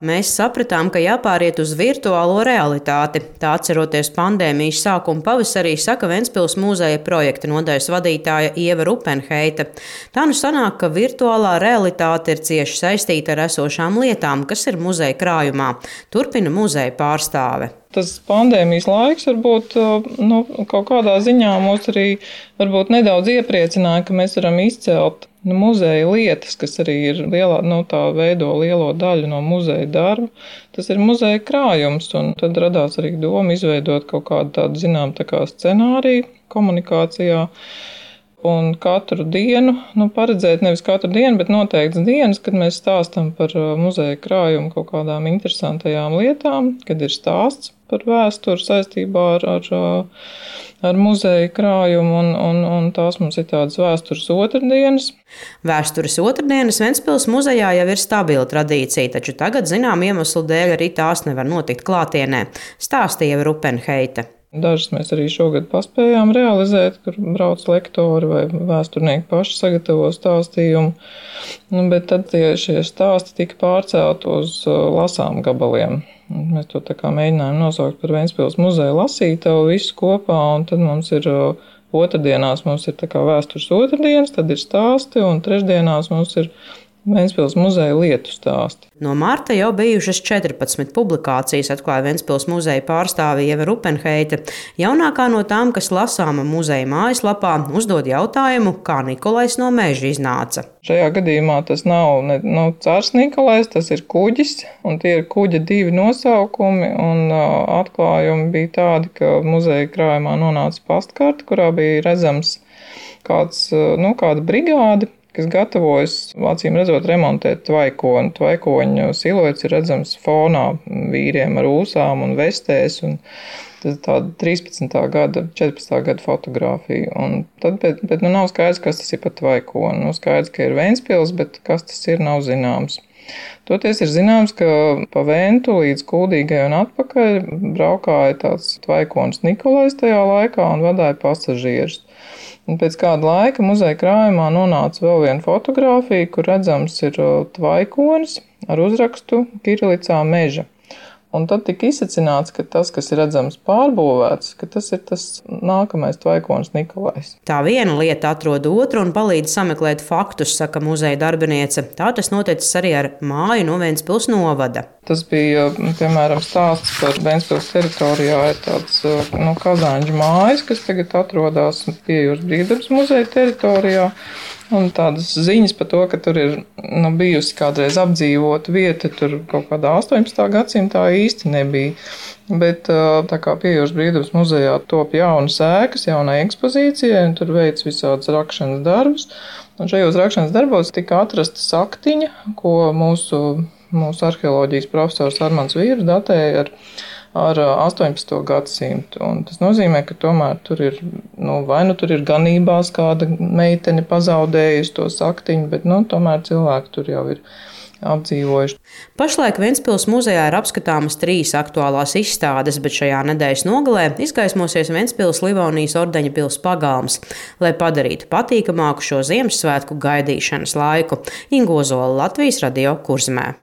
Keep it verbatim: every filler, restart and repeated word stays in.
Mēs sapratām, ka jāpāriet uz virtuālo realitāti. Tā atceroties pandēmijas sākuma pavasarī, saka Ventspils muzeja projekta nodaļas vadītāja Ieva Rupenheite. Tā nu sanāk, ka virtuālā realitāte ir cieši saistīta ar esošām lietām, kas ir muzeja krājumā. Turpina muzeja pārstāve. Tas pandēmijas laiks varbūt nu, kaut kādā ziņā mūs arī varbūt nedaudz iepriecināja, ka mēs varam izcelt nu, muzeja lietas, kas arī ir lielā, nu, tā veido lielo daļu no muzeja darba. Tas ir muzeja krājums, un tad radās arī doma izveidot kaut kādu tādu, zinām, tā kā scenāriju komunikācijā. Un katru dienu, nu paredzēt nevis katru dienu, bet noteikts dienas, kad mēs stāstam par muzeja krājumu kaut kādām interesantajām lietām, kad ir stāsts par vēsturi saistībā ar, ar, ar muzeja krājumu, un, un, un tās mums ir tādas vēstures otrdienas. Vēstures otrdienas Ventspils muzejā jau ir stabila tradīcija, taču tagad, zinām iemeslu dēļ, arī tās nevar notikt klātienē, stāstīja Rupenheite. Dažas mēs arī šogad paspējām realizēt, kur brauc lektori vai vēsturnieki paši sagatavo stāstījumu, nu, bet tad tie, šie stāsti tika pārcelt uz lasām gabaliem. Mēs to tā kā mēģinājām nosaukt par Ventspils muzeja lasītavu visu kopā, un tad mums ir otrdienās mums ir tā kā vēstures otrdienas, tad ir stāsti, un trešdienās mums ir Ventspils muzeja lietu stāsti. No marta jau bijušas četrpadsmit publikācijas, atklāja Ventspils muzeja pārstāve Ieva Rupenheite. Jaunākā no tām, kas lasāma muzeja mājaslapā, uzdod jautājumu, kā Nikolais no meža iznāca. Šajā gadījumā tas nav ne, no cārs Nikolais, tas ir kuģis, un tie ir kuģa divi nosaukumi, un uh, atklājumi bija tādi, ka muzeja krājumā nonāca pastkarte, kurā bija redzams kāds, uh, nu, kāda brigāde, kas gatavojas, acīm redzot, remontēt tvaikoni. Tvaikoņu siluets ir redzams fonā vīriem ar ūsām un vestēs, un tāda trīspadsmitā gada, četrpadsmitā gada fotografija. Un tad, bet, bet nu nav skaidrs, kas tas ir par tvaikoni. Nu skaidrs, ka ir Ventspils, bet kas tas ir, nav zināms. Toties ir zināms, ka pa Ventu līdz Kuldīgai un atpakaļ braukāja tāds tvaikonis Nikolais tajā laikā un vadāja pasažierus. Un pēc kāda laika muzeja krājumā nonāca vēl viena fotografija, kur redzams ir tvaikonis ar uzrakstu kirilicā meža. Un tad tika izsacināts, ka tas, kas ir redzams pārbūvēts, ka tas ir tas nākamais tvaikonis Nikolais. Tā viena lieta atrod otru un palīdz sameklēt faktus, saka muzeja darbiniece. Tā tas noticis arī ar māju no Ventspils novada. Tas bija, piemēram, stāsts par Ventspils teritorijā ir tāds, nu, Kazāņģu mājas, kas tagad atrodas pie Jūras brīvdabas muzeja teritorijā. Un tādas ziņas par to, ka tur ir nu, bijusi kādreiz apdzīvota vieta, tur kaut kādā astoņpadsmitā gadsimtā īsti nebija. Bet tā kā pie Jūras brīvdabas muzejā top jaunas ēkas, jaunai ekspozīcijai, un tur veic visādas rakšanas darbus. Un šajos rakšanas darbos tika atrasta saktiņa, ko mūsu, mūsu arheoloģijas profesors Armands Vīrs datēja ar ar astoņpadsmito gadsimtu. Un tas nozīmē, ka tomēr tur ir, nu, vai nu tur ir ganībās kāda meitene pazaudējusi to saktiņu, bet, nu, tomēr cilvēki tur jau ir apdzīvojuši. Pašlaik Ventspils muzejā ir apskatāmas trīs aktuālās izstādes, bet šajā nedēļas nogalē izgaismosies Ventspils Livonijas ordeņa pils pagalms, lai padarītu patīkamāku šo Ziemassvētku gaidīšanas laiku. Inga Ozola, Latvijas radio Kurzemē.